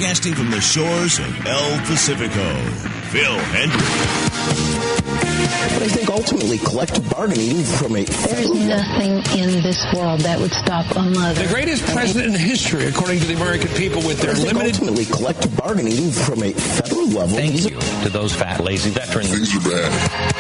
Broadcasting from the shores of El Pacifico, Phil Hendry. But I think ultimately collective bargaining from a... There's nothing in this world that would stop a mother. The greatest president in history, according to the American people, with their limited... Ultimately collective bargaining from a federal level... Thank you to those fat, lazy veterans. Things are bad.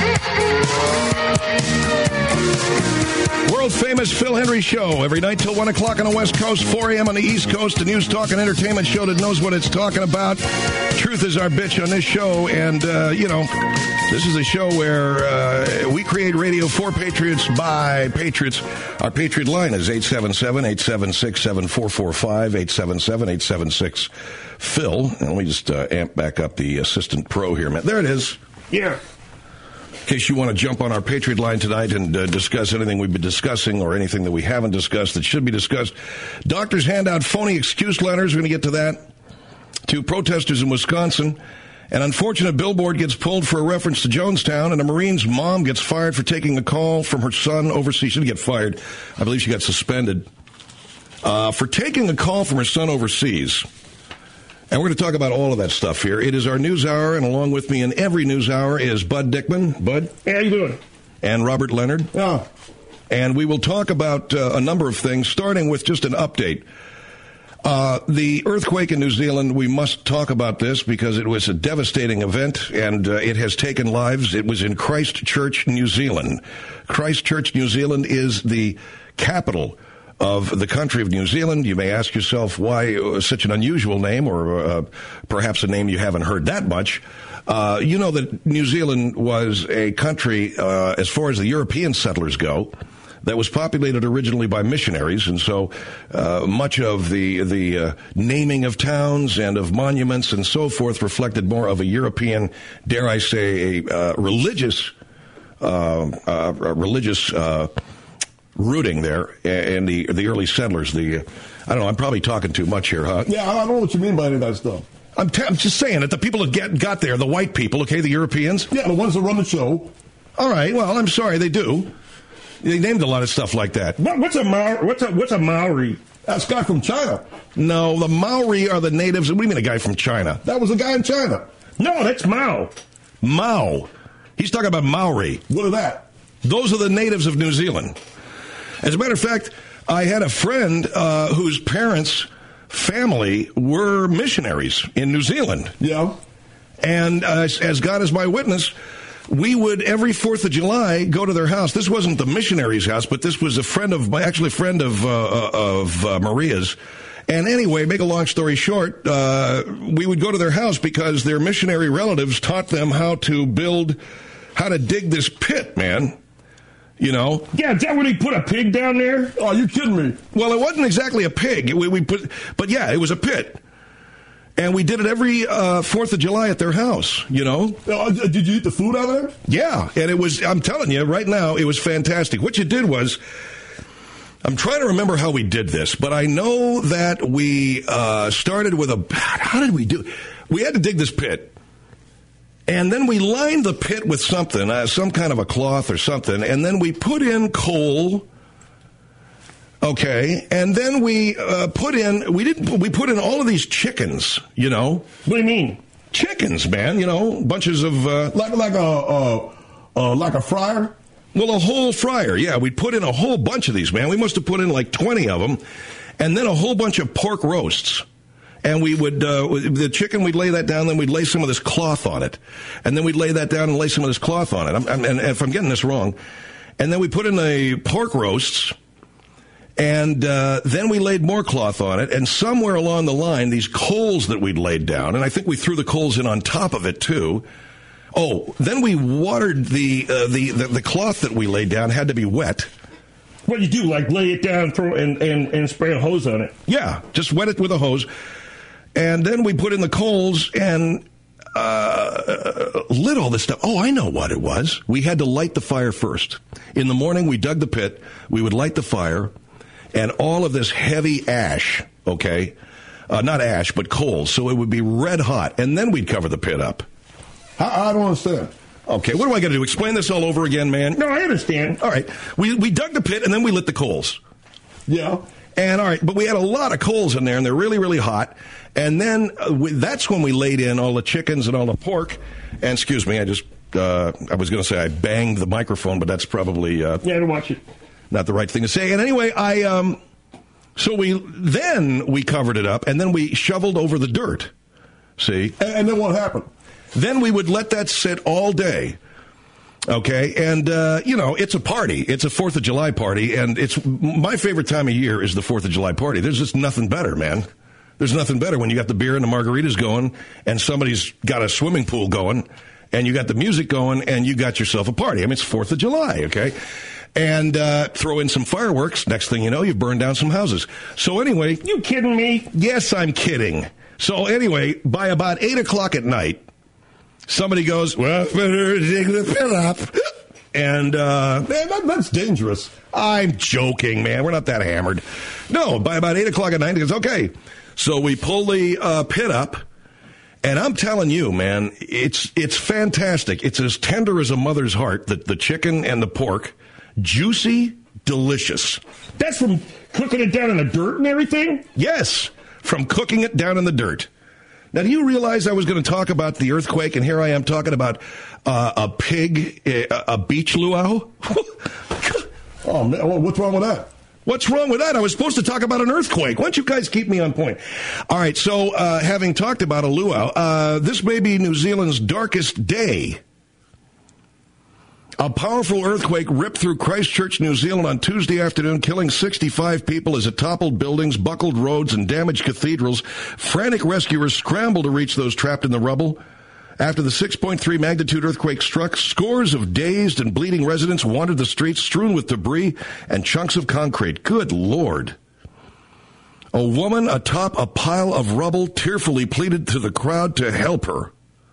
World-famous Phil Hendry Show. Every night till 1 o'clock on the West Coast, 4 a.m. on the East Coast. A news, talk, and entertainment show that knows what it's talking about. Truth is our bitch on this show. And, this is a show where we create radio for Patriots by Patriots. Our Patriot line is 877-876-7445, 877-876-PHIL. And let me just amp back up the assistant pro here, man. There it is. Yeah. In case you want to jump on our Patriot line tonight and discuss anything we've been discussing or anything that we haven't discussed that should be discussed. Doctors hand out phony excuse letters. We're going to get to that. To protesters in Wisconsin. An unfortunate billboard gets pulled for a reference to Jonestown, and a Marine's mom gets fired for taking a call from her son overseas. She didn't get fired. I believe she got suspended for taking a call from her son overseas. And we're going to talk about all of that stuff here. It is our news hour, and along with me in every news hour is Bud Dickman. Bud? Hey, how you doing? And Robert Leonard. Oh. And we will talk about a number of things, starting with just an update. The earthquake in New Zealand, we must talk about this because it was a devastating event, and it has taken lives. It was in Christchurch, New Zealand. Christchurch, New Zealand is the capital of the country of New Zealand. You may ask yourself why such an unusual name, or perhaps a name you haven't heard that much. You know that New Zealand was a country, as far as the European settlers go, that was populated originally by missionaries, and so much of the naming of towns and of monuments and so forth reflected more of a European, dare I say, a religious rooting there, and the early settlers. I don't know. I'm probably talking too much here, huh? Yeah, I don't know what you mean by any of that stuff. I'm just saying that the people that got there, the white people, okay, the Europeans. Yeah, the ones that run the show. All right. Well, I'm sorry, they do. They named a lot of stuff like that. What's a Maori? That's a guy from China. No, the Maori are the natives. What do you mean a guy from China? That was a guy in China. No, that's Mao. Mao. He's talking about Maori. What are that? Those are the natives of New Zealand. As a matter of fact, I had a friend whose parents' family were missionaries in New Zealand. Yeah. And as God is my witness, we would, every 4th of July, go to their house. This wasn't the missionary's house, but this was a friend of Maria's. And anyway, make a long story short, we would go to their house because their missionary relatives taught them how to dig this pit, man. You know? Yeah, is that where they put a pig down there? Oh, you kidding me? Well, it wasn't exactly a pig. But yeah, it was a pit. And we did it every 4th of July at their house, you know? Did you eat the food out there? Yeah, and it was, I'm telling you, right now, it was fantastic. What you did was, I'm trying to remember how we did this, but I know that we started with how did we do? We had to dig this pit. And then we lined the pit with something, some kind of a cloth or something, and then we put in coal. Okay, and then we put in all of these chickens, you know. What do you mean? Chickens, man, you know, bunches of like a fryer. Well, a whole fryer, yeah. We put in a whole bunch of these, man. We must have put in like 20 of them, and then a whole bunch of pork roasts. And we would, the chicken, we'd lay that down, then we'd lay some of this cloth on it. And then we'd lay that down and lay some of this cloth on it. And if I'm getting this wrong. And then we put in the pork roasts, and then we laid more cloth on it. And somewhere along the line, these coals that we'd laid down, and I think we threw the coals in on top of it, too. Oh, then we watered the cloth that we laid down had to be wet. What do you do, like lay it down and spray a hose on it? Yeah, just wet it with a hose. And then we put in the coals and lit all this stuff. Oh, I know what it was. We had to light the fire first. In the morning, we dug the pit. We would light the fire. And all of this heavy ash, okay, not ash, but coals. So it would be red hot. And then we'd cover the pit up. I don't understand. Okay, what do I got to do? Explain this all over again, man? No, I understand. All right. We dug the pit, and then we lit the coals. Yeah. And all right, but we had a lot of coals in there, and they're really, really hot. And then that's when we laid in all the chickens and all the pork. And excuse me, I was going to say I banged the microphone, but that's probably yeah, to watch it. Not the right thing to say. And anyway, so we covered it up, and then we shoveled over the dirt. See, and then what happened? Then we would let that sit all day. Okay, and, it's a party. It's a 4th of July party, and it's my favorite time of year is the 4th of July party. There's just nothing better, man. There's nothing better when you got the beer and the margaritas going, and somebody's got a swimming pool going, and you got the music going, and you got yourself a party. I mean, it's 4th of July, okay? And throw in some fireworks. Next thing you know, you've burned down some houses. So anyway. You kidding me? Yes, I'm kidding. So anyway, by about 8 o'clock at night, somebody goes, well, better dig the pit up. And, man, that's dangerous. I'm joking, man. We're not that hammered. No, by about 8 o'clock at night, he goes, okay. So we pull the pit up, and I'm telling you, man, it's fantastic. It's as tender as a mother's heart, the chicken and the pork. Juicy, delicious. That's from cooking it down in the dirt and everything? Yes, from cooking it down in the dirt. Now, do you realize I was going to talk about the earthquake, and here I am talking about a pig, a beach luau? Oh, man, what's wrong with that? What's wrong with that? I was supposed to talk about an earthquake. Why don't you guys keep me on point? All right, so having talked about a luau, this may be New Zealand's darkest day. A powerful earthquake ripped through Christchurch, New Zealand on Tuesday afternoon, killing 65 people as it toppled buildings, buckled roads, and damaged cathedrals. Frantic rescuers scrambled to reach those trapped in the rubble. After the 6.3 magnitude earthquake struck, scores of dazed and bleeding residents wandered the streets strewn with debris and chunks of concrete. Good Lord. A woman atop a pile of rubble tearfully pleaded to the crowd to help her.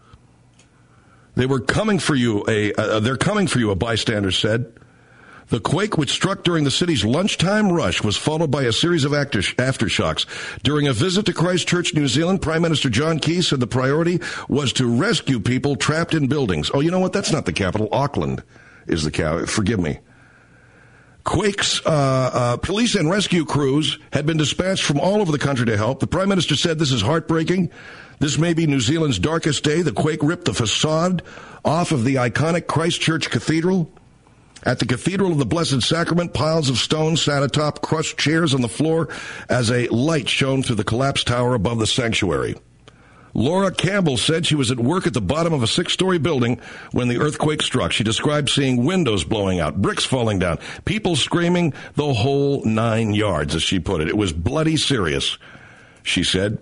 They were coming for you, they're coming for you, a bystander said. The quake, which struck during the city's lunchtime rush, was followed by a series of aftershocks. During a visit to Christchurch, New Zealand, Prime Minister John Key said the priority was to rescue people trapped in buildings. Oh, you know what? That's not the capital. Auckland is the capital. Forgive me. Quakes, police and rescue crews had been dispatched from all over the country to help. The Prime Minister said this is heartbreaking. This may be New Zealand's darkest day. The quake ripped the facade off of the iconic Christchurch Cathedral. At the Cathedral of the Blessed Sacrament, piles of stone sat atop crushed chairs on the floor as a light shone through the collapsed tower above the sanctuary. Laura Campbell said she was at work at the bottom of a 6-story building when the earthquake struck. She described seeing windows blowing out, bricks falling down, people screaming, the whole 9 yards, as she put it. It was bloody serious, she said.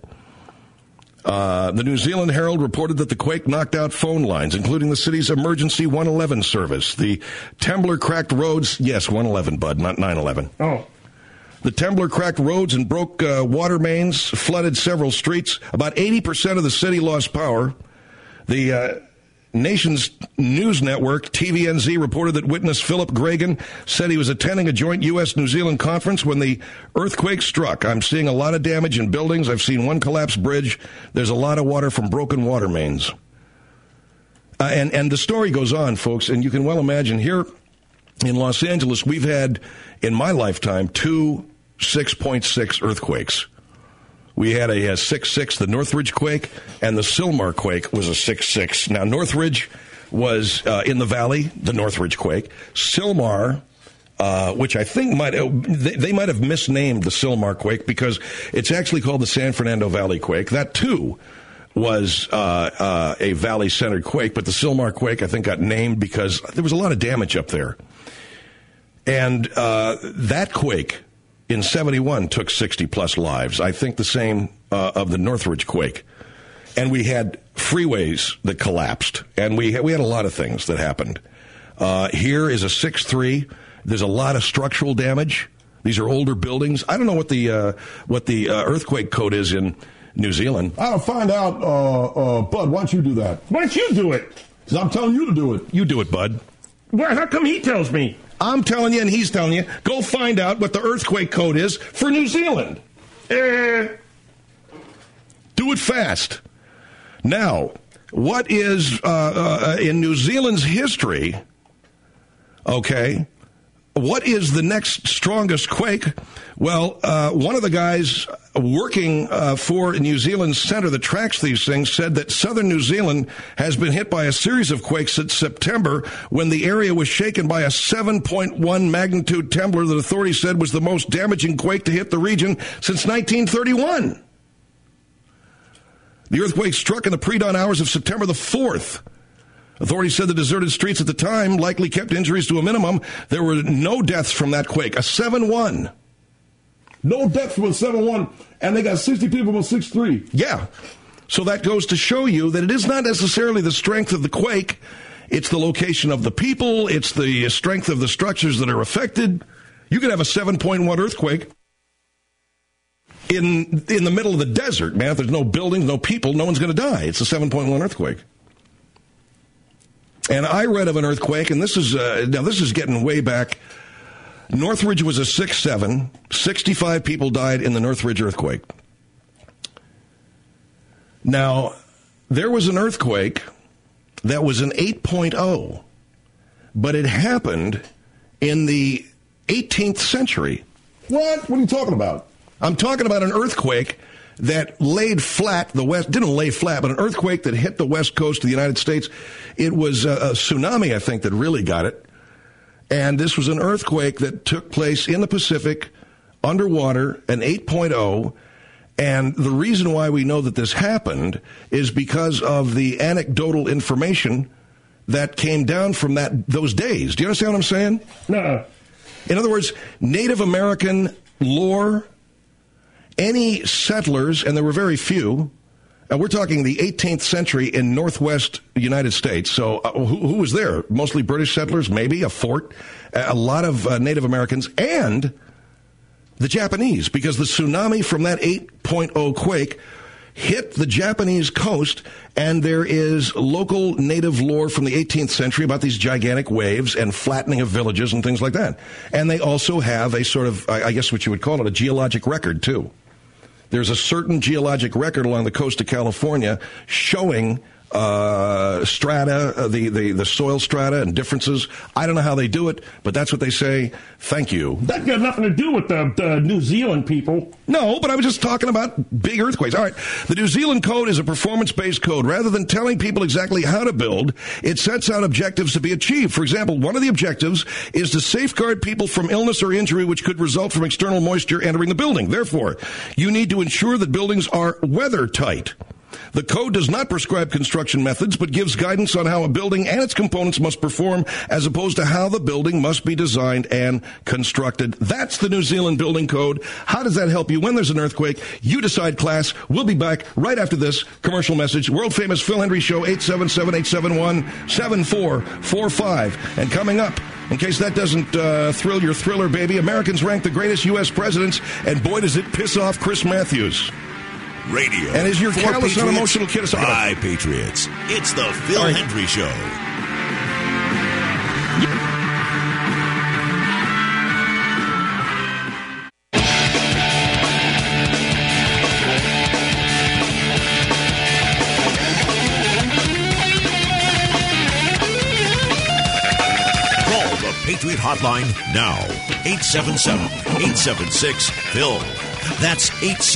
The New Zealand Herald reported that the quake knocked out phone lines, including the city's emergency 111 service. The Temblor cracked roads. Yes, 111, bud, not 911. Oh. The Temblor cracked roads and broke water mains, flooded several streets. About 80% of the city lost power. The nation's news network, TVNZ, reported that witness Philip Gregan said he was attending a joint U.S.-New Zealand conference when the earthquake struck. I'm seeing a lot of damage in buildings. I've seen one collapsed bridge. There's a lot of water from broken water mains. And the story goes on, folks, and you can well imagine here in Los Angeles, we've had, in my lifetime, 2 6.6 earthquakes. We had a 6.6, the Northridge quake, and the Sylmar quake was a 6.6. Now, Northridge was in the valley, the Northridge quake. Sylmar, which I think they might have misnamed the Sylmar quake because it's actually called the San Fernando Valley quake. That, too, was a valley-centered quake, but the Sylmar quake, I think, got named because there was a lot of damage up there. And that quake in 71 took 60-plus lives. I think the same of the Northridge quake. And we had freeways that collapsed. And we had a lot of things that happened. Here is a 6.3. There's a lot of structural damage. These are older buildings. I don't know what the earthquake code is in New Zealand. I'll find out, Bud. Why don't you do that? Why don't you do it? Because I'm telling you to do it. You do it, Bud. Well, how come he tells me? I'm telling you and he's telling you. Go find out what the earthquake code is for New Zealand. Do it fast. Now, what is in New Zealand's history, okay, what is the next strongest quake? Well, one of the guys working for New Zealand's center that tracks these things said that southern New Zealand has been hit by a series of quakes since September when the area was shaken by a 7.1 magnitude trembler that authorities said was the most damaging quake to hit the region since 1931. The earthquake struck in the pre-dawn hours of September the 4th. Authorities said the deserted streets at the time likely kept injuries to a minimum. There were no deaths from that quake. A 7.1. No deaths from a 7.1, and they got 60 people from a 6.3. Yeah. So that goes to show you that it is not necessarily the strength of the quake. It's the location of the people. It's the strength of the structures that are affected. You could have a 7.1 earthquake in the middle of the desert, man. If there's no buildings, no people, no one's going to die. It's a 7.1 earthquake. And I read of an earthquake, and this is getting way back. Northridge was a 6.7. 65 people died in the Northridge earthquake. Now, there was an earthquake that was an 8.0, but it happened in the 18th century. What? What are you talking about? I'm talking about an earthquake that laid flat didn't lay flat, but an earthquake that hit the west coast of the United States. It was a tsunami, I think, that really got it. And this was an earthquake that took place in the Pacific, underwater, an 8.0. And the reason why we know that this happened is because of the anecdotal information that came down from those days. Do you understand what I'm saying? No. In other words, Native American lore, any settlers, and there were very few, and we're talking the 18th century in northwest United States. So who was there? Mostly British settlers, maybe a fort, a lot of Native Americans, and the Japanese, because the tsunami from that 8.0 quake hit the Japanese coast, and there is local native lore from the 18th century about these gigantic waves and flattening of villages and things like that. And they also have a sort of, I guess what you would call it, a geologic record, too. There's a certain geologic record along the coast of California showing strata, the soil strata and differences. I don't know how they do it, but that's what they say. Thank you. That got nothing to do with the New Zealand people. No, but I was just talking about big earthquakes. All right. The New Zealand code is a performance-based code. Rather than telling people exactly how to build, it sets out objectives to be achieved. For example, one of the objectives is to safeguard people from illness or injury which could result from external moisture entering the building. Therefore, you need to ensure that buildings are weather tight. The code does not prescribe construction methods, but gives guidance on how a building and its components must perform, as opposed to how the building must be designed and constructed. That's the New Zealand Building Code. How does that help you when there's an earthquake? You decide, class. We'll be back right after this commercial message. World-famous Phil Hendry Show, 877-871-7445. And coming up, in case that doesn't thrill your thriller, baby, Americans rank the greatest U.S. presidents, and boy, does it piss off Chris Matthews. Radio. And is your for callous, Patriots, unemotional kid? by Patriots. It's the Phil Hendry Show. Call the Patriot Hotline now. 877-876-PHIL. That's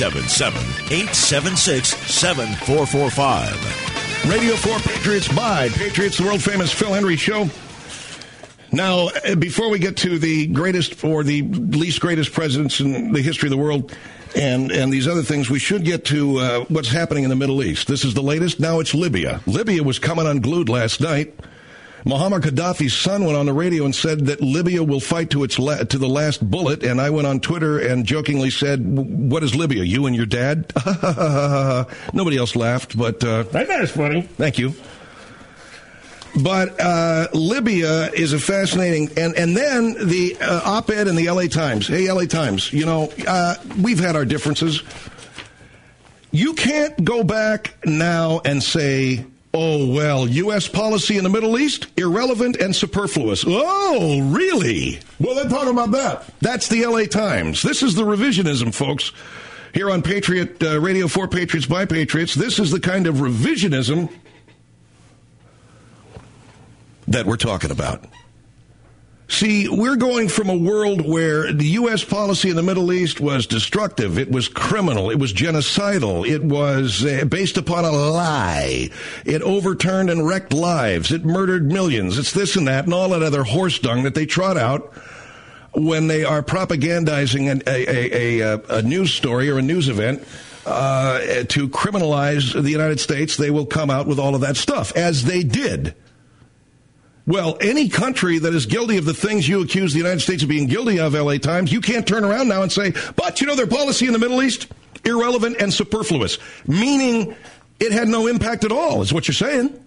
877-876-7445. Radio 4 Patriots by Patriots, the world-famous Phil Hendry Show. Now, before we get to the greatest or the least greatest presidents in the history of the world and these other things, we should get to what's happening in the Middle East. This is the latest. Now it's Libya. Libya was coming unglued last night. Muammar Gaddafi's son went on the radio and said that Libya will fight to the last bullet, and I went on Twitter and jokingly said, "What is Libya, you and your dad?" Nobody else laughed, but... That guy's funny. Thank you. But Libya is a fascinating... And then the op-ed in the L.A. Times. Hey, L.A. Times, you know, we've had our differences. You can't go back now and say... Oh, well, U.S. policy in the Middle East, irrelevant and superfluous. Oh, really? Well, they're talking about that. That's the L.A. Times. This is the revisionism, folks. Here on Patriot Radio 4 Patriots by Patriots, this is the kind of revisionism that we're talking about. See, we're going from a world where the U.S. policy in the Middle East was destructive. It was criminal. It was genocidal. It was based upon a lie. It overturned and wrecked lives. It murdered millions. It's this and that and all that other horse dung that they trot out when they are propagandizing a news story or a news event to criminalize the United States. They will come out with all of that stuff, as they did. Well, any country that is guilty of the things you accuse the United States of being guilty of, LA Times, you can't turn around now and say, but, their policy in the Middle East, irrelevant and superfluous, meaning it had no impact at all, is what you're saying.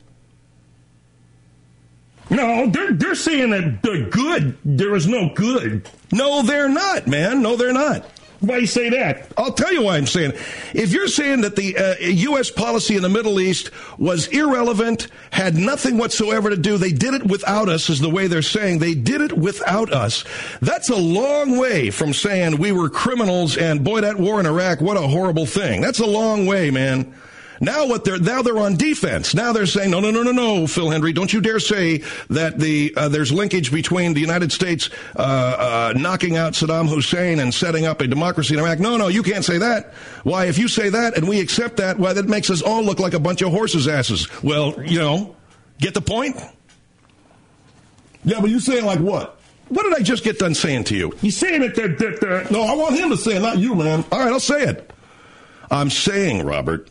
No, they're saying that there was no good. No, they're not, man. No, they're not. Why you say that? I'll tell you why I'm saying. If you're saying that the U.S. policy in the Middle East was irrelevant, had nothing whatsoever to do, they did it without us, is the way they're saying. They did it without us. That's a long way from saying we were criminals and, boy, that war in Iraq, what a horrible thing. That's a long way, man. Now they're on defense. Now they're saying, no, Phil Hendry, don't you dare say that there's linkage between the United States knocking out Saddam Hussein and setting up a democracy in Iraq. No, you can't say that. Why, if you say that and we accept that, why, that makes us all look like a bunch of horses' asses. Well, get the point? Yeah, but you saying like what? What did I just get done saying to you? You saying that No, I want him to say it, not you, man. All right, I'll say it. I'm saying, Robert,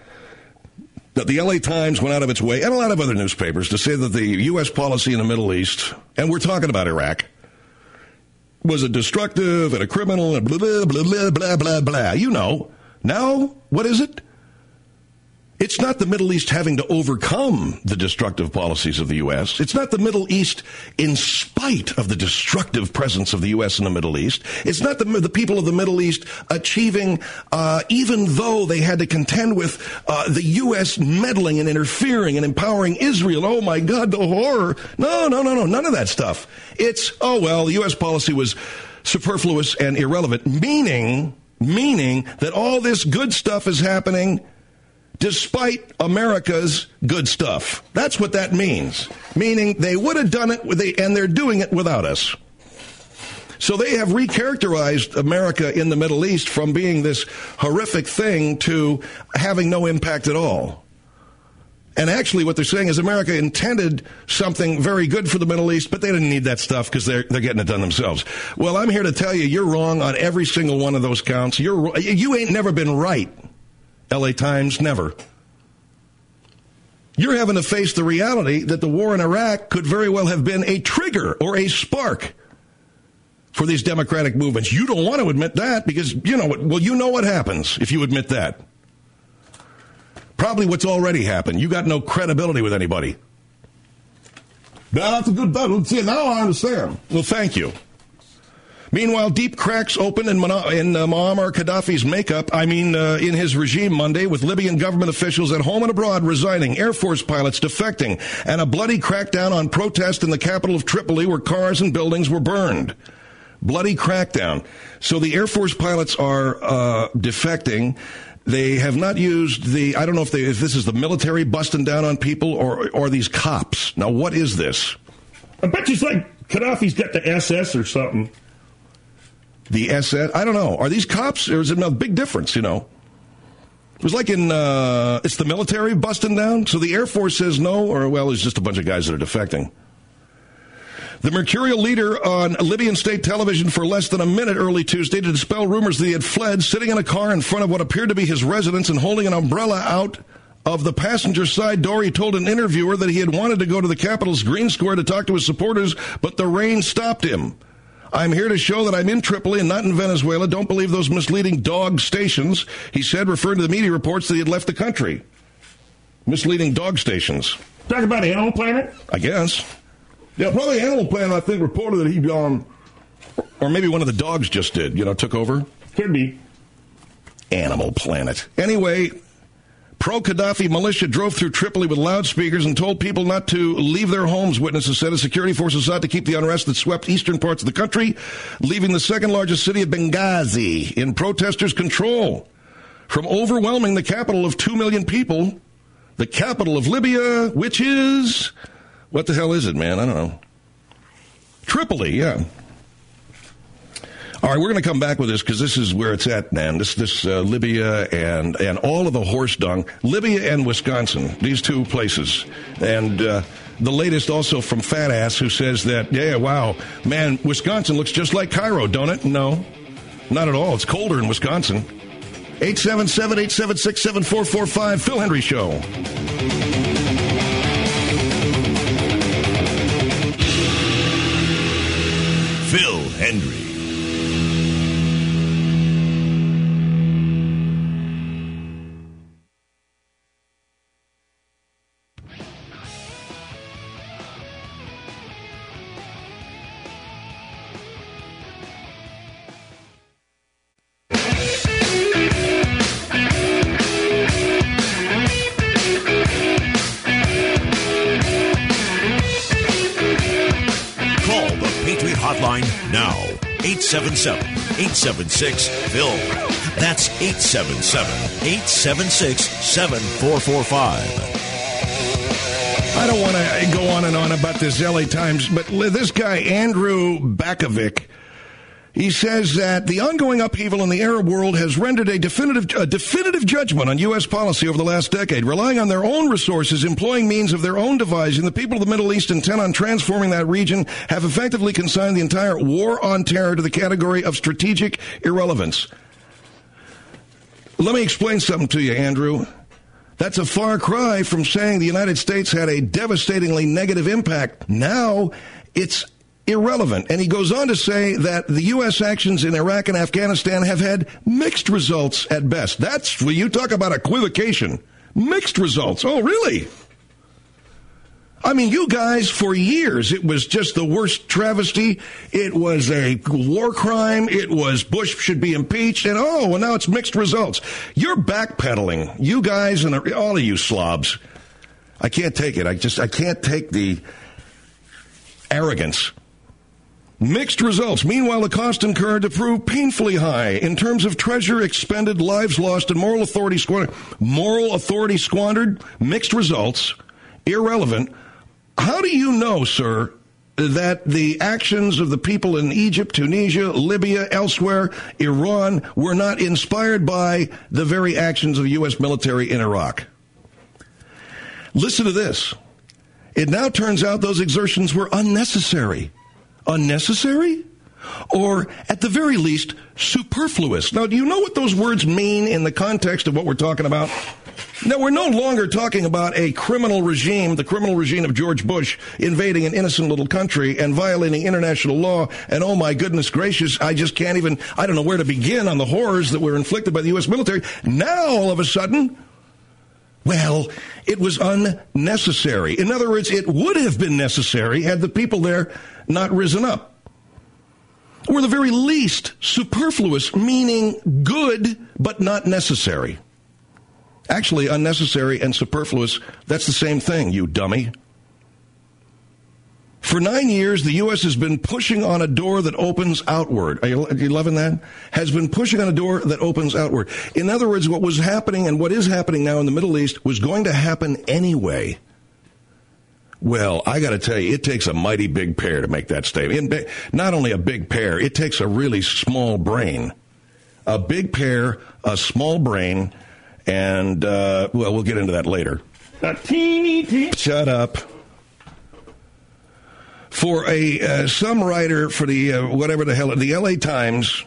that the LA Times went out of its way, and a lot of other newspapers, to say that the U.S. policy in the Middle East, and we're talking about Iraq, was a destructive and a criminal and blah, blah, blah, blah, blah, blah, blah. Now, what is it? It's not the Middle East having to overcome the destructive policies of the U.S. It's not the Middle East in spite of the destructive presence of the U.S. in the Middle East. It's not the people of the Middle East achieving, even though they had to contend with the U.S. meddling and interfering and empowering Israel. Oh, my God, the horror. No, none of that stuff. It's, the U.S. policy was superfluous and irrelevant, meaning that all this good stuff is happening despite America's good stuff. That's what that means. Meaning they would have done it, and they're doing it without us. So they have recharacterized America in the Middle East from being this horrific thing to having no impact at all. And actually what they're saying is America intended something very good for the Middle East, but they didn't need that stuff because they're getting it done themselves. Well, I'm here to tell you, you're wrong on every single one of those counts. You ain't never been right. LA Times, never. You're having to face the reality that the war in Iraq could very well have been a trigger or a spark for these democratic movements. You don't want to admit that because, you know what happens if you admit that. Probably what's already happened. You got no credibility with anybody. That's a good thing. See, now I understand. Well, thank you. Meanwhile, deep cracks opened in Muammar Gaddafi's in his regime Monday, with Libyan government officials at home and abroad resigning, Air Force pilots defecting, and a bloody crackdown on protest in the capital of Tripoli where cars and buildings were burned. Bloody crackdown. So the Air Force pilots are defecting. They have not used I don't know if this is the military busting down on people or these cops. Now, what is this? I bet you it's like Gaddafi's got the SS or something. The SS? I don't know. Are these cops, or is it a big difference, It was like it's the military busting down, so the Air Force says no, it's just a bunch of guys that are defecting. The mercurial leader on Libyan state television for less than a minute early Tuesday to dispel rumors that he had fled, sitting in a car in front of what appeared to be his residence and holding an umbrella out of the passenger side door. He told an interviewer that he had wanted to go to the capital's Green Square to talk to his supporters, but the rain stopped him. I'm here to show that I'm in Tripoli and not in Venezuela. Don't believe those misleading dog stations, he said, referring to the media reports that he had left the country. Misleading dog stations. Talk about Animal Planet? I guess. Yeah, probably Animal Planet, I think, reported that he'd gone. Or maybe one of the dogs just did, took over. Could be. Animal Planet. Anyway, pro-Gaddafi militia drove through Tripoli with loudspeakers and told people not to leave their homes, witnesses said, as security forces sought to keep the unrest that swept eastern parts of the country, leaving the second-largest city of Benghazi in protesters' control from overwhelming the capital of 2 million people, the capital of Libya, which is... What the hell is it, man? I don't know. Tripoli, yeah. All right, we're going to come back with this because this is where it's at, man. This Libya and all of the horse dung. Libya and Wisconsin, these two places. And the latest also from Fat Ass, who says that, yeah, wow, man, Wisconsin looks just like Cairo, don't it? No, not at all. It's colder in Wisconsin. 877-876-7445, Phil Hendry Show. Phil Hendry. Now, 877-876-PHIL. That's 877-876-7445. I don't want to go on and on about this LA Times, but this guy, Andrew Bakovic, he says that the ongoing upheaval in the Arab world has rendered a definitive judgment on U.S. policy over the last decade. Relying on their own resources, employing means of their own devising, the people of the Middle East, intent on transforming that region, have effectively consigned the entire war on terror to the category of strategic irrelevance. Let me explain something to you, Andrew. That's a far cry from saying the United States had a devastatingly negative impact. Now it's irrelevant. And he goes on to say that the U.S. actions in Iraq and Afghanistan have had mixed results at best. That's when you talk about equivocation. Mixed results. Oh, really? I mean, you guys, for years, it was just the worst travesty. It was a war crime. It was Bush should be impeached. And, oh, well, now it's mixed results. You're backpedaling. You guys and all of you slobs. I can't take it. I can't take the arrogance. Mixed results. Meanwhile, the cost incurred to prove painfully high in terms of treasure expended, lives lost, and moral authority squandered. Moral authority squandered. Mixed results. Irrelevant. How do you know, sir, that the actions of the people in Egypt, Tunisia, Libya, elsewhere, Iran, were not inspired by the very actions of the U.S. military in Iraq? Listen to this. It now turns out those exertions were unnecessary. Unnecessary? Or, at the very least, superfluous. Now, do you know what those words mean in the context of what we're talking about? Now, we're no longer talking about a criminal regime, the criminal regime of George Bush, invading an innocent little country and violating international law. And, oh, my goodness gracious, I don't know where to begin on the horrors that were inflicted by the U.S. military. Now, all of a sudden, well, it was unnecessary. In other words, it would have been necessary had the people there not risen up. Or the very least, superfluous, meaning good but not necessary. Actually, unnecessary and superfluous, that's the same thing, you dummy. For 9 years, the U.S. has been pushing on a door that opens outward. Are you loving that? Has been pushing on a door that opens outward. In other words, what was happening and what is happening now in the Middle East was going to happen anyway. Well, I got to tell you, it takes a mighty big pair to make that statement. Not only a big pair, it takes a really small brain. A big pair, a small brain, and, well, we'll get into that later. A teeny. Shut up. For some writer for the, whatever the hell, the LA Times,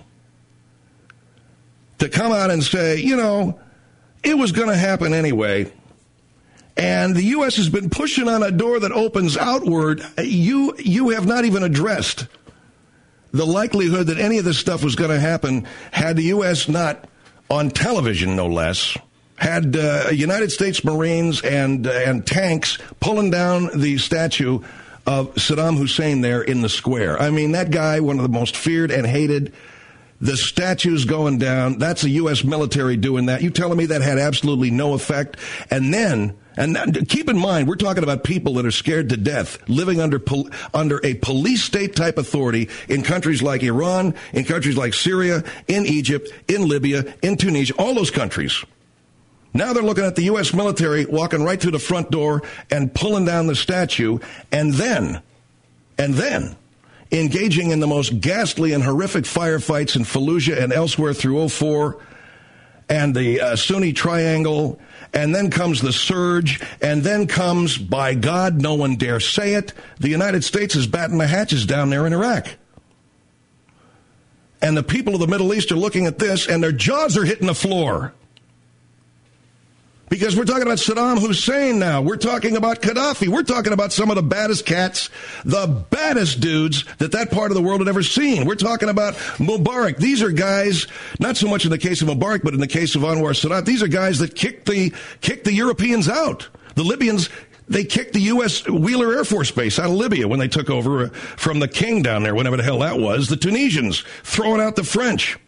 to come out and say, you know, it was going to happen anyway, and the U.S. has been pushing on a door that opens outward, you have not even addressed the likelihood that any of this stuff was going to happen had the U.S. not, on television no less, had United States Marines and tanks pulling down the statue of Saddam Hussein there in the square. I mean, that guy, one of the most feared and hated. The statue's going down. That's the U.S. military doing that. You telling me that had absolutely no effect? And then, keep in mind, we're talking about people that are scared to death, living under a police state type authority in countries like Iran, in countries like Syria, in Egypt, in Libya, in Tunisia, all those countries. Now they're looking at the U.S. military walking right through the front door and pulling down the statue. And then, engaging in the most ghastly and horrific firefights in Fallujah and elsewhere through 04, and the Sunni Triangle, and then comes the surge, and then comes, by God, no one dare say it, the United States is batting the hatches down there in Iraq. And the people of the Middle East are looking at this, and their jaws are hitting the floor. Because we're talking about Saddam Hussein now. We're talking about Gaddafi. We're talking about some of the baddest cats, the baddest dudes that part of the world had ever seen. We're talking about Mubarak. These are guys, not so much in the case of Mubarak, but in the case of Anwar Sadat, these are guys that kicked the Europeans out. The Libyans, they kicked the U.S. Wheeler Air Force Base out of Libya when they took over from the king down there, whenever the hell that was. The Tunisians throwing out the French.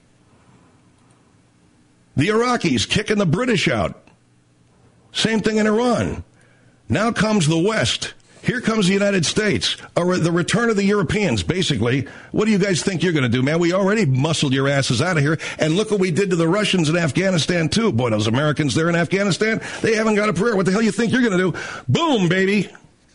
The Iraqis kicking the British out. Same thing in Iran. Now comes the West. Here comes the United States. The return of the Europeans, basically. What do you guys think you're going to do, man? We already muscled your asses out of here. And look what we did to the Russians in Afghanistan, too. Boy, those Americans there in Afghanistan, they haven't got a prayer. What the hell you think you're going to do? Boom, baby.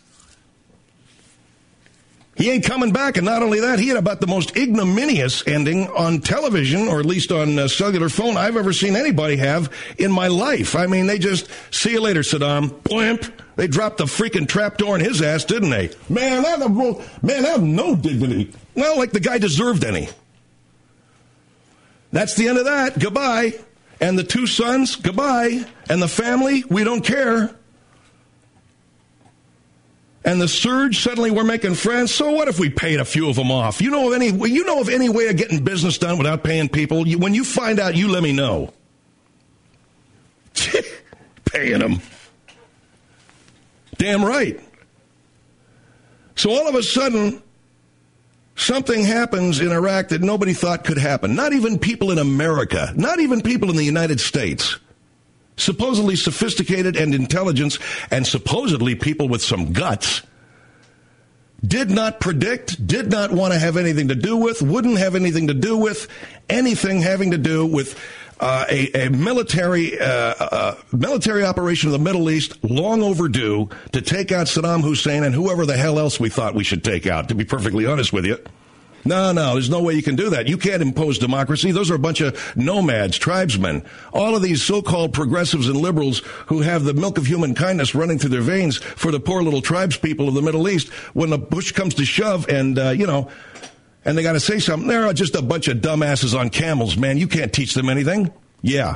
He ain't coming back, and not only that, he had about the most ignominious ending on television, or at least on cellular phone, I've ever seen anybody have in my life. I mean, they just, see you later, Saddam. Blimp. They dropped the freaking trapdoor in his ass, didn't they? Man, that have no dignity. Well, like the guy deserved any. That's the end of that. Goodbye. And the two sons, goodbye. And the family, we don't care. And the surge, suddenly we're making friends. So what if we paid a few of them off? You know of any way of getting business done without paying people? When you find out, you let me know. Paying them. Damn right. So all of a sudden, something happens in Iraq that nobody thought could happen. Not even people in America. Not even people in the United States. Supposedly sophisticated and intelligence, and supposedly people with some guts, did not predict, did not want to have anything to do with, wouldn't have anything to do with anything having to do with a military operation in the Middle East, long overdue, to take out Saddam Hussein and whoever the hell else we thought we should take out, to be perfectly honest with you. No, there's no way you can do that. You can't impose democracy. Those are a bunch of nomads, tribesmen. All of these so-called progressives and liberals who have the milk of human kindness running through their veins for the poor little tribes people of the Middle East. When the push comes to shove and, and they got to say something, they're just a bunch of dumbasses on camels, man. You can't teach them anything. Yeah.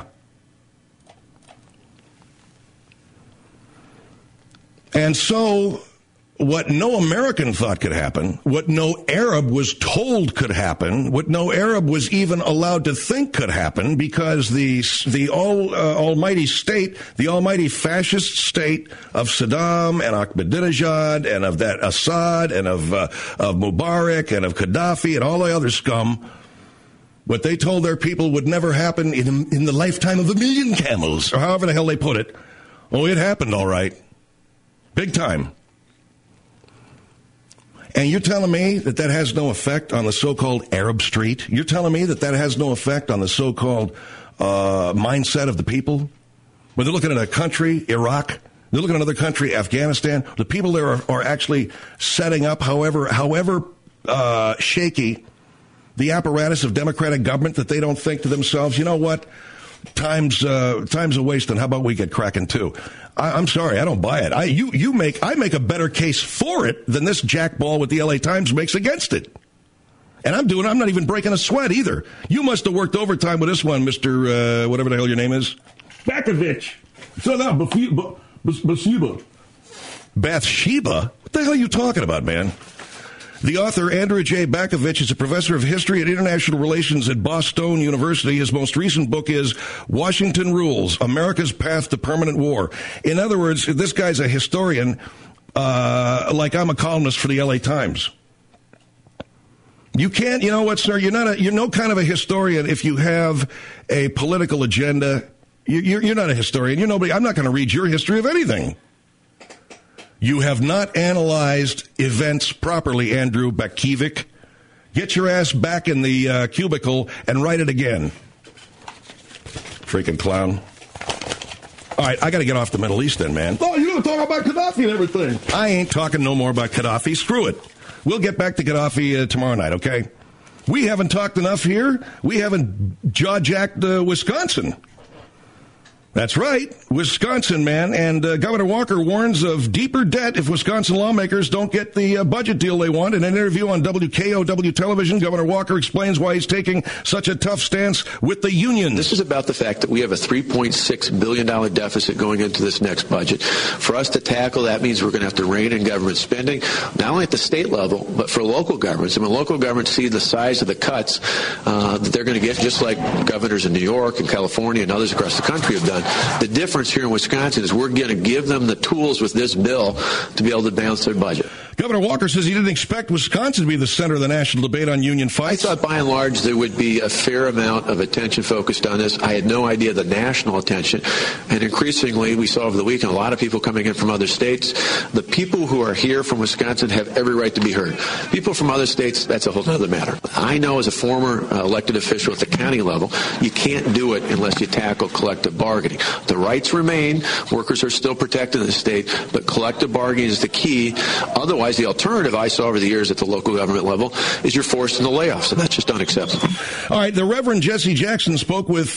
And so what no American thought could happen, what no Arab was told could happen, what no Arab was even allowed to think could happen, because the almighty state, the almighty fascist state of Saddam and Ahmadinejad and of that Assad and of Mubarak and of Gaddafi and all the other scum, what they told their people would never happen in the lifetime of a million camels, or however the hell they put it. Oh, it happened all right. Big time. And you're telling me that has no effect on the so-called Arab street? You're telling me that has no effect on the so-called mindset of the people? When they're looking at a country, Iraq, they're looking at another country, Afghanistan, the people there are actually setting up, however shaky, the apparatus of democratic government, that they don't think to themselves, you know what, time's a waste, and how about we get cracking too? I'm sorry, I don't buy it. I make a better case for it than this jackball with the LA Times makes against it. And I'm not even breaking a sweat either. You must have worked overtime with this one, Mr. Whatever the hell your name is. Bakovich. So now, Bathsheba. Bathsheba? What the hell are you talking about, man? The author, Andrew J. Bakovich, is a professor of history and international relations at Boston University. His most recent book is Washington Rules, America's Path to Permanent War. In other words, this guy's a historian, like I'm a columnist for the LA Times. You can't, you know what, sir, you're no kind of a historian if you have a political agenda. You're not a historian. You're nobody. I'm not going to read your history of anything. You have not analyzed events properly, Andrew Bakiewicz. Get your ass back in the cubicle and write it again. Freaking clown. All right, I got to get off the Middle East then, man. Oh, you're going to talk about Gaddafi and everything. I ain't talking no more about Gaddafi. Screw it. We'll get back to Gaddafi tomorrow night, okay? We haven't talked enough here. We haven't jaw-jacked Wisconsin. That's right, Wisconsin, man. And Governor Walker warns of deeper debt if Wisconsin lawmakers don't get the budget deal they want. In an interview on WKOW television, Governor Walker explains why he's taking such a tough stance with the unions. This is about the fact that we have a $3.6 billion deficit going into this next budget. For us to tackle that means we're going to have to rein in government spending, not only at the state level, but for local governments. I mean, local governments see the size of the cuts that they're going to get, just like governors in New York and California and others across the country have done. The difference here in Wisconsin is we're going to give them the tools with this bill to be able to balance their budget. Governor Walker says he didn't expect Wisconsin to be the center of the national debate on union fights. I thought by and large there would be a fair amount of attention focused on this. I had no idea the national attention. And increasingly, we saw over the weekend a lot of people coming in from other states. The people who are here from Wisconsin have every right to be heard. People from other states, that's a whole other matter. I know as a former elected official at the county level, you can't do it unless you tackle collective bargaining. The rights remain. Workers are still protected in the state, but collective bargaining is the key. Otherwise, the alternative I saw over the years at the local government level is you're forced into layoffs, and that's just unacceptable. All right, the Reverend Jesse Jackson spoke with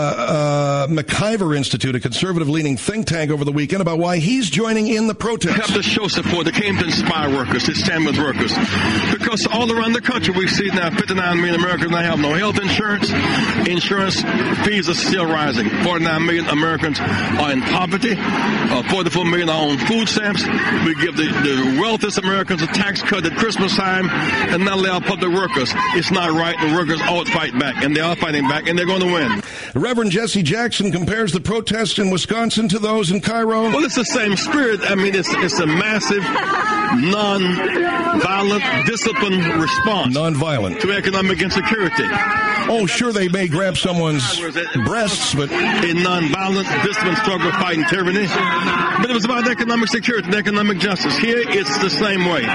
McIver Institute, a conservative-leaning think tank, over the weekend about why he's joining in the protest. We have to show support. They came to inspire workers, to stand with workers. Because all around the country we see now 59 million Americans now have no health insurance. Insurance fees are still rising. 49 million Americans are in poverty. 44 million are on food stamps. We give the wealthiest Americans a tax cut at Christmas time and not allow public workers. It's not right. The workers ought to fight back, and they are fighting back, and they're going to win. Reverend Jesse Jackson compares the protests in Wisconsin to those in Cairo. Well, it's the same spirit. I mean, it's a massive, non-violent, disciplined response. Non-violent. To economic insecurity. Oh, sure, they may grab someone's breasts, but... A non-violent, disciplined struggle fighting tyranny. But it was about economic security and economic justice. Here, it's the same way.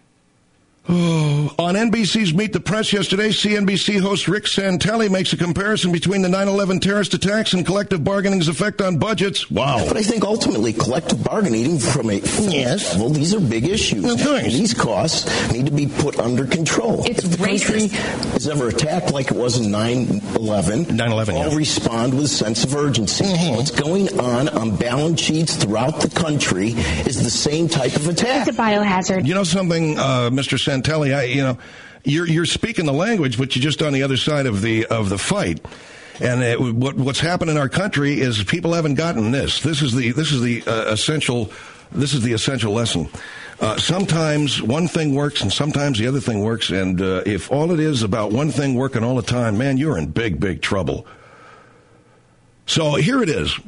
Oh, on NBC's Meet the Press yesterday, CNBC host Rick Santelli makes a comparison between the 9/11 terrorist attacks and collective bargaining's effect on budgets. Wow. But I think ultimately collective bargaining from a level, these are big issues. And these costs need to be put under control. It's if the country racist. is ever attacked like it was in 9/11, all respond with a sense of urgency. What's going on balance sheets throughout the country is the same type of attack. It's a biohazard. You know something, Mr. Santelli, you're speaking the language, but you're just on the other side of the fight. And what's happened in our country is people haven't gotten this. This is the essential lesson. Sometimes one thing works and sometimes the other thing works. And if all it is about one thing working all the time, man, you're in big, big trouble. So here it is.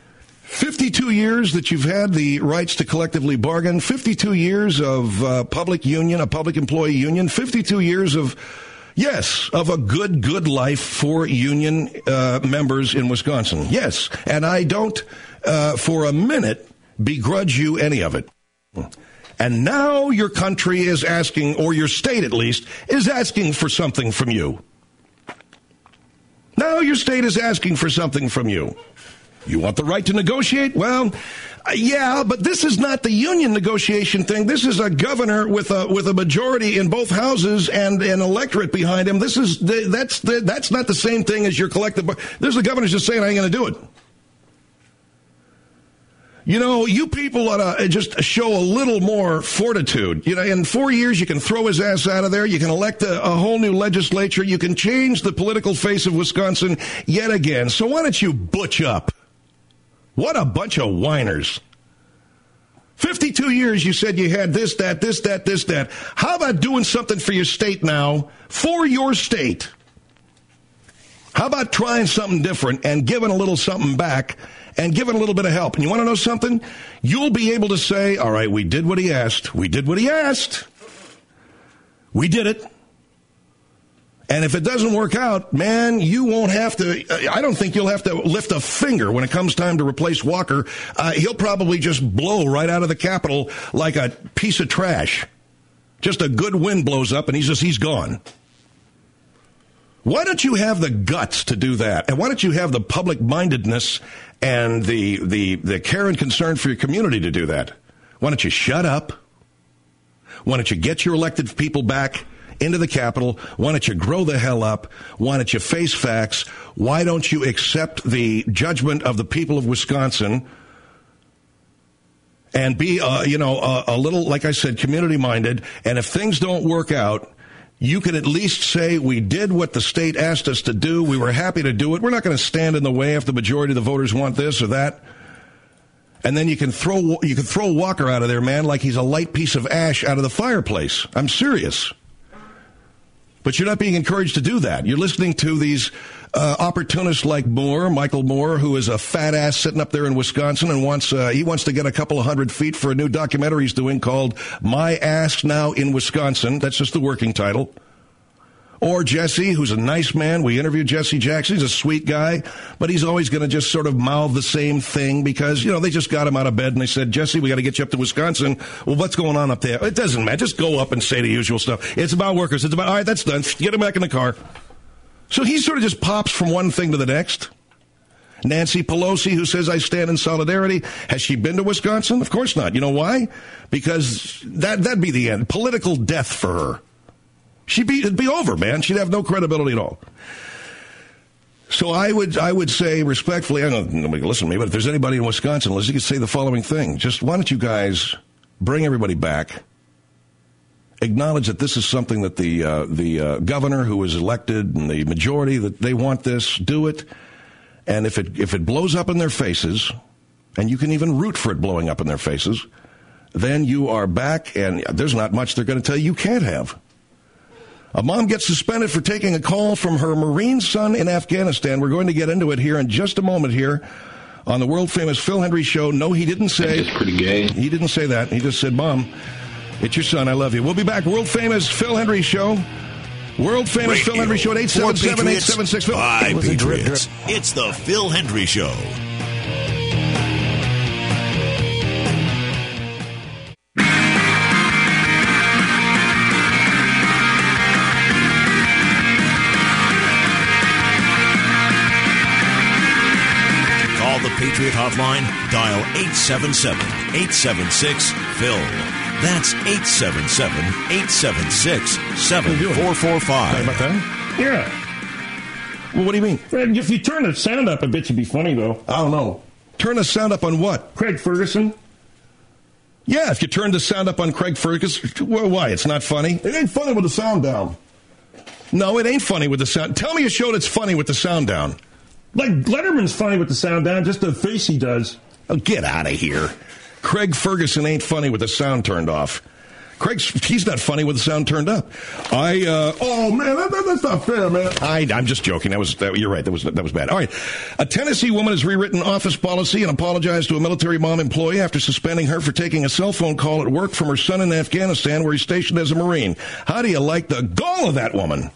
52 years that you've had the rights to collectively bargain, 52 years of public union, a public employee union, 52 years of a good life for union members in Wisconsin. Yes, and I don't for a minute begrudge you any of it. And now your country is asking, or your state at least, is asking for something from you. Now your state is asking for something from you. You want the right to negotiate? Well, yeah, but this is not the union negotiation thing. This is a governor with a majority in both houses and an electorate behind him. That's not the same thing as your collective. There's the governor's just saying I ain't going to do it. You know, you people ought to just show a little more fortitude. You know, in 4 years, you can throw his ass out of there. You can elect a whole new legislature. You can change the political face of Wisconsin yet again. So why don't you butch up? What a bunch of whiners. 52 years you said you had this, that. How about doing something for your state now, for your state? How about trying something different and giving a little something back and giving a little bit of help? And you want to know something? You'll be able to say, all right, we did what he asked. We did what he asked. We did it. And if it doesn't work out, man, you won't have to, I don't think you'll have to lift a finger when it comes time to replace Walker. He'll probably just blow right out of the Capitol like a piece of trash. Just a good wind blows up and he's gone. Why don't you have the guts to do that? And why don't you have the public-mindedness and the care and concern for your community to do that? Why don't you shut up? Why don't you get your elected people back into the Capitol? Why don't you grow the hell up? Why don't you face facts? Why don't you accept the judgment of the people of Wisconsin and be, a little, like I said, community-minded? And if things don't work out, you can at least say we did what the state asked us to do. We were happy to do it. We're not going to stand in the way if the majority of the voters want this or that. And then you can throw Walker out of there, man, like he's a light piece of ash out of the fireplace. I'm serious. But you're not being encouraged to do that. You're listening to these opportunists like Michael Moore, who is a fat ass sitting up there in Wisconsin and wants to get a couple of 100 feet for a new documentary he's doing called My Ass Now in Wisconsin. That's just the working title. Or Jesse, who's a nice man. We interviewed Jesse Jackson. He's a sweet guy, but he's always going to just sort of mouth the same thing because, they just got him out of bed and they said, Jesse, we got to get you up to Wisconsin. Well, what's going on up there? It doesn't matter. Just go up and say the usual stuff. It's about workers. It's about, all right, that's done. Get him back in the car. So he sort of just pops from one thing to the next. Nancy Pelosi, who says I stand in solidarity. Has she been to Wisconsin? Of course not. You know why? Because that'd be the end. Political death for her. It'd be over, man. She'd have no credibility at all. So I would say respectfully, I don't know, nobody can listen to me, but if there's anybody in Wisconsin, you could say the following thing. Just why don't you guys bring everybody back, acknowledge that this is something that the governor who was elected and the majority, that they want this, do it. And if it blows up in their faces, and you can even root for it blowing up in their faces, then you are back, and there's not much they're going to tell you can't have. A mom gets suspended for taking a call from her Marine son in Afghanistan. We're going to get into it here in just a moment here on the world-famous Phil Hendry Show. No, he didn't say... It's pretty gay. He didn't say that. He just said, Mom, it's your son. I love you. We'll be back. World-famous Phil Hendry Show. World-famous Phil Hendry Show at 877-876-PHIL. By Patriots. It's the Phil Hendry Show. Patriot Hotline, dial 877-876-PHIL. That's 877-876-7445. About that? Yeah. Well, what do you mean? Fred, if you turn the sound up a bit, it'd be funny, though. I don't know. Turn the sound up on what? Craig Ferguson. Yeah, if you turn the sound up on Craig Ferguson, well, why? It's not funny? It ain't funny with the sound down. No, it ain't funny with the sound. Tell me a show that's funny with the sound down. Like, Letterman's funny with the sound down, just the face he does. Oh, get out of here. Craig Ferguson ain't funny with the sound turned off. He's not funny with the sound turned up. Oh, man, that's not fair, man. I'm just joking. You're right. That was bad. All right. A Tennessee woman has rewritten office policy and apologized to a military mom employee after suspending her for taking a cell phone call at work from her son in Afghanistan, where he's stationed as a Marine. How do you like the gall of that woman?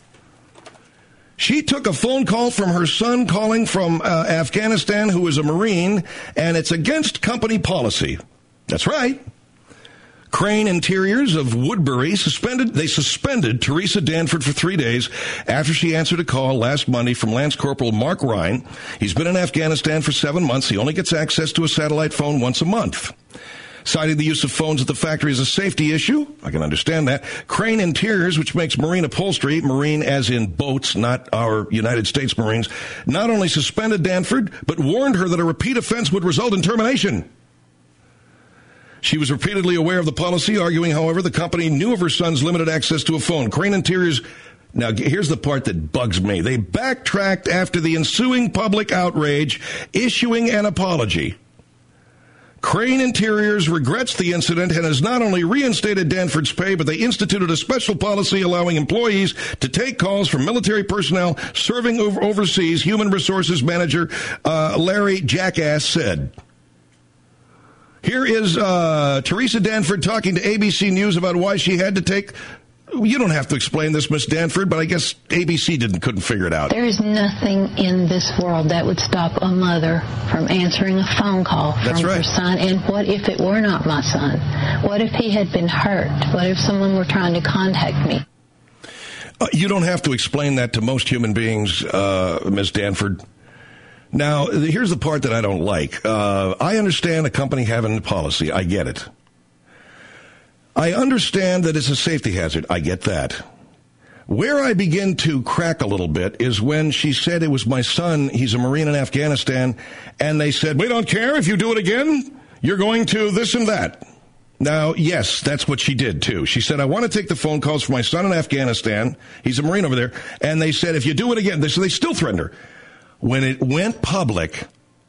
She took a phone call from her son calling from Afghanistan, who is a Marine, and it's against company policy. That's right. Crane Interiors of Woodbury suspended Teresa Danford for 3 days after she answered a call last Monday from Lance Corporal Mark Ryan. He's been in Afghanistan for 7 months. He only gets access to a satellite phone once a month. Citing the use of phones at the factory as a safety issue, I can understand that. Crane Interiors, which makes marine upholstery, marine as in boats, not our United States Marines, not only suspended Danford, but warned her that a repeat offense would result in termination. She was repeatedly aware of the policy, arguing, however, the company knew of her son's limited access to a phone. Crane Interiors, now here's the part that bugs me. They backtracked after the ensuing public outrage, issuing an apology. Crane Interiors regrets the incident and has not only reinstated Danford's pay, but they instituted a special policy allowing employees to take calls from military personnel serving overseas, Human Resources Manager Larry Jackass said. Here is Teresa Danford talking to ABC News about why she had to take... You don't have to explain this, Miss Danford, but I guess ABC couldn't figure it out. There is nothing in this world that would stop a mother from answering a phone call from her son. And what if it were not my son? What if he had been hurt? What if someone were trying to contact me? You don't have to explain that to most human beings, Miss Danford. Now, here's the part that I don't like. I understand a company having a policy. I get it. I understand that it's a safety hazard. I get that. Where I begin to crack a little bit is when she said it was my son. He's a Marine in Afghanistan. And they said, we don't care if you do it again. You're going to this and that. Now, yes, that's what she did, too. She said, I want to take the phone calls for my son in Afghanistan. He's a Marine over there. And they said, if you do it again, so they still threatened her. When it went public,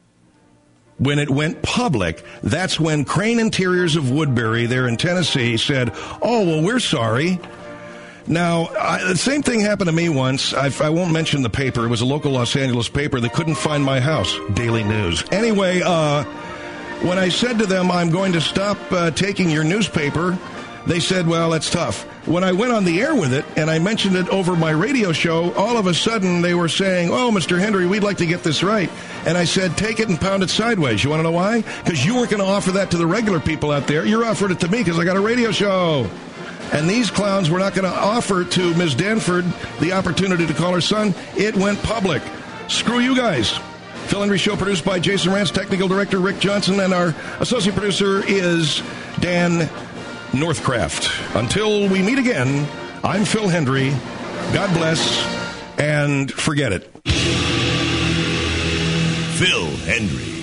that's when Crane Interiors of Woodbury there in Tennessee said, oh, well, we're sorry. Now, the same thing happened to me once. I won't mention the paper. It was a local Los Angeles paper. They couldn't find my house. Daily News. Anyway, when I said to them, I'm going to stop taking your newspaper, they said, well, that's tough. When I went on the air with it and I mentioned it over my radio show, all of a sudden they were saying, oh, Mr. Hendry, we'd like to get this right. And I said, take it and pound it sideways. You want to know why? Because you weren't going to offer that to the regular people out there. You're offering it to me because I got a radio show. And these clowns were not going to offer to Ms. Danford the opportunity to call her son. It went public. Screw you guys. Phil Hendry Show produced by Jason Rance, technical director Rick Johnson, and our associate producer is Dan Northcraft. Until we meet again, I'm Phil Hendry. God bless, and forget it. Phil Hendry.